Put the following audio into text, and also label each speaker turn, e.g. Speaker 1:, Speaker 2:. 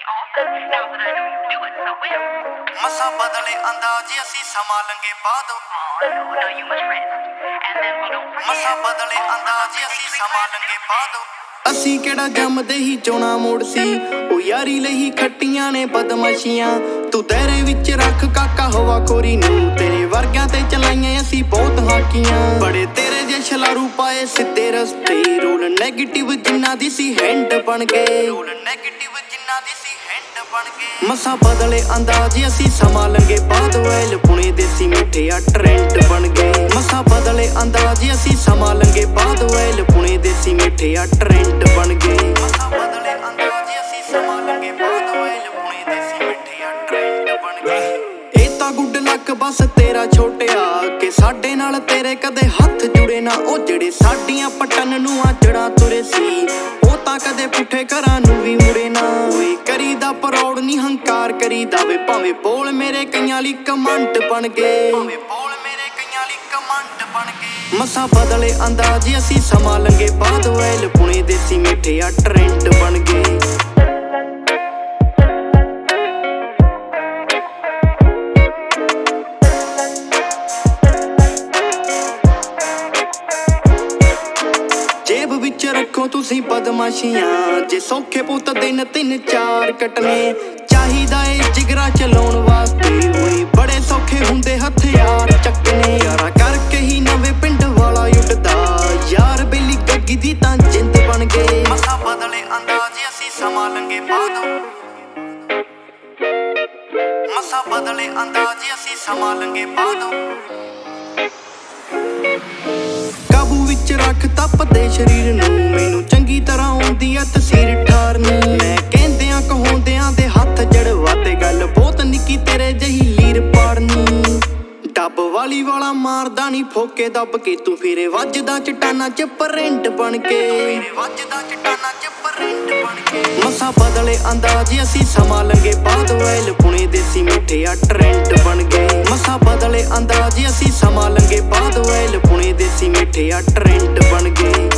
Speaker 1: ਮਸਾਂ ਬਦਲੇ ਅੰਦਾਜ਼ ਅਸੀਂ ਸਮਾਂ ਲੰਘੇ ਬਾਅਦ ਮਸਾਂ ਬਦਲੇ ਅੰਦਾਜ਼ ਅਸੀਂ ਸਮਾਂ ਲੰਘੇ ਬਾਅਦ ਅਸੀਂ ਕਿਹੜਾ ਜੰਮਦੇ ਹੀ ਚੋਣਾ ਮੋੜ ਸੀ ਉਹ ਯਾਰੀ ਲਈ ਖੱਟੀਆਂ ਨੇ ਬਦਮਾਸ਼ੀਆਂ ਤੂੰ ਤੇਰੇ ਵਿੱਚ ਰੱਖ ਕਾਕਾ ਹਵਾ ਖੋਰੀ ਨੂੰ ਤੇਰੇ ਵਰਗਿਆਂ ਤੇ ਚਲਾਈਆਂ ਅਸੀਂ ਬਹੁਤ ਹਾਕੀਆਂ ਬੜੇ ਤੇਰੇ ਜੇ ਛਲਾਰੂ ਪਾਏ ਸਿੱਧੇ ਰਸਤੇ ਰੋਲ ਨੈਗੇਟਿਵ ਜਿੰਨਾ ਦੀ ਸੀ ਹੈਂਡ ਬਣ ਗਏ ਮਸਾਂ ਬਦਲੇ ਅੰਦਾਜ਼ ਅਸੀਂ ਸਮਾਂ ਲੰਘੇ ਬਾਅਦ ਵੈਲ ਪੁਣੇ ਦੇਸੀ ਮਿੱਠੇ ਆ ਟ੍ਰੈਂਡ ਬਣ ਗਏ ਮਸਾਂ ਬਦਲੇ ਅੰਦਾਜ਼ ਅਸੀਂ ਸਮਾਂ ਲੰਘੇ ਬਾਅਦ ਵੈਲ ਪੁਣੇ ਦੇਸੀ ਮਿੱਠੇ ਆ ਟ੍ਰੈਂਡ ਬਣ ਗਏ ਮਸਾਂ ਬਦਲੇ ਅੰਦਾਜ਼ ਅਸੀਂ ਸਮਾਂ ਲੰਘੇ ਬਾਅਦ ਵੈਲ ਪੁਣੇ ਦੇਸੀ ਮਿੱਠੇ ਆ ਟ੍ਰੈਂਡ ਬਣ ਗਏ ਇਹ ਤਾਂ ਗੁੱਡ ਲੱਕ ਬਸ ਤੇਰਾ ਛੋਟਿਆ ਕਿ ਸਾਡੇ ਨਾਲ ਤੇਰੇ ਕਦੇ ਹੱਥ ਜੁੜੇ ਨਾ ਉਹ ਜਿਹੜੇ ਸਾਡੀਆਂ ਪਟਨ ਨੂੰ ਆਚੜਾ ਤੁਰੇ ਸੀ ਉਹ ਤਾਂ ਕਦੇ ਪੁੱਠੇ ਘਰਾਂ ਨੂੰ ਵੀ ਮੁੜੇ ਨਾ ਓਏ ਕਰੀਦਾ ਪਰੌੜ ਨਹੀਂ ਹੰਕਾਰ ਕਰੀਦਾ ਵੇ ਭਾਵੇਂ ਬੋਲ ਮੇਰੇ ਕਈਆਂ ਲਈ ਕਮੰਡ ਬਣ ਗਏ ਮਸਾਂ ਬਦਲੇ ਅੰਦਾਜ਼ ਅਸੀਂ ਸਮਾਂ ਲੰਘੇ ਬਾਅਦ ਵੈਲ ਪੁਣੇ ਦੇਸੀ ਮਿੱਠੇ ਆ ਟ੍ਰੈਂਡ ਬਣ ਗਏ ਜੇਬ ਵਿੱਚ ਰੱਖੋ ਤੁਸੀਂ ਬਦਮਾਸ਼ੀਆਂ ਜੇ ਸੌਖੇ ਪੁੱਤ ਦਿਨ 3-4 ਕੱਟਨੇ ਚਾਹੀਦਾ ਏ ਜਿਗਰਾ ਚਲਾਉਣ ਵਾਸਤੇ ਓਏ ਬੜੇ ਸੌਖੇ ਹੁੰਦੇ ਹਥਿਆਰ ਚੱਕਨੇ ਯਾਰਾ ਕਰਕੇ ਹੀ ਨਵੇਂ ਪਿੰਡ ਵਾਲਾ ਉੱਡਦਾ ਯਾਰ ਬੇਲੀ ਗੱਗੀ ਦੀ ਤਾਂ ਜਿੰਦ ਬਣ ਗਏ ਮਸਾਂ ਬਦਲੇ ਅੰਦਾਜ਼ ਅਸੀਂ ਸਮਾਂ ਲੰਘੇ ਬਾਅਦ ਮਸਾਂ ਬਦਲੇ ਅੰਦਾਜ਼ ਅਸੀਂ ਸਮਾਂ ਲੰਘੇ ਬਾਅਦ ਕਾਬੂ ਵਿੱਚ ਰੱਖ ਤਪਦੇ ਸਰੀਰ ਨੂੰ ਮੈਨੂੰ ਚੰਗੀ ਤਰ੍ਹਾਂ ਆਉਂਦੀ ਆ ਤਸਵੀਰ ਠਾਰਨੀ ਮੈਂ ਕਹਿੰਦਿਆਂ ਕਹਾਉਂਦਿਆਂ ਦੇ ਹੱਥ ਜੜਵਾ ਤੇ ਗੱਲ ਬਹੁਤ ਨਿੱਕੀ ਤੇਰੇ ਜਹੀ ਲੀਰ ਪਾੜਨੀ ਡੱਬ ਵਾਲੀ ਵਾਲਾ ਮਾਰਦਾ ਨੀ ਫੋਕੇ ਦੱਬ ਕੇ ਤੂੰ ਫਿਰੇ ਵੱਜਦਾ ਚਟਾਨਾਂ ਚ ਪਰਿੰਟ ਬਣ ਕੇ ਮਸਾਂ ਬਦਲੇ ਅੰਦਾਜ਼ ਅਸੀਂ ਸਮਾਂ ਲੰਘੇ ਬਾਅਦ ਵੈਲ ਪੁਣੇ ਦੇਸੀ ਮਿੱਠੇ ਆ ਟ੍ਰੈਂਡ ਬਣ ਗਏ ਮਸਾਂ ਬਦਲੇ ਅੰਦਾਜ਼ ਅਸੀਂ ਸਮਾਂ ਲੰਘੇ ਬਾਅਦ ਵੈਲ ਪੁਣੇ ਦੇਸੀ ਮਿੱਠੇ ਆ ਟ੍ਰੈਂਡ ਬਣ ਗਏ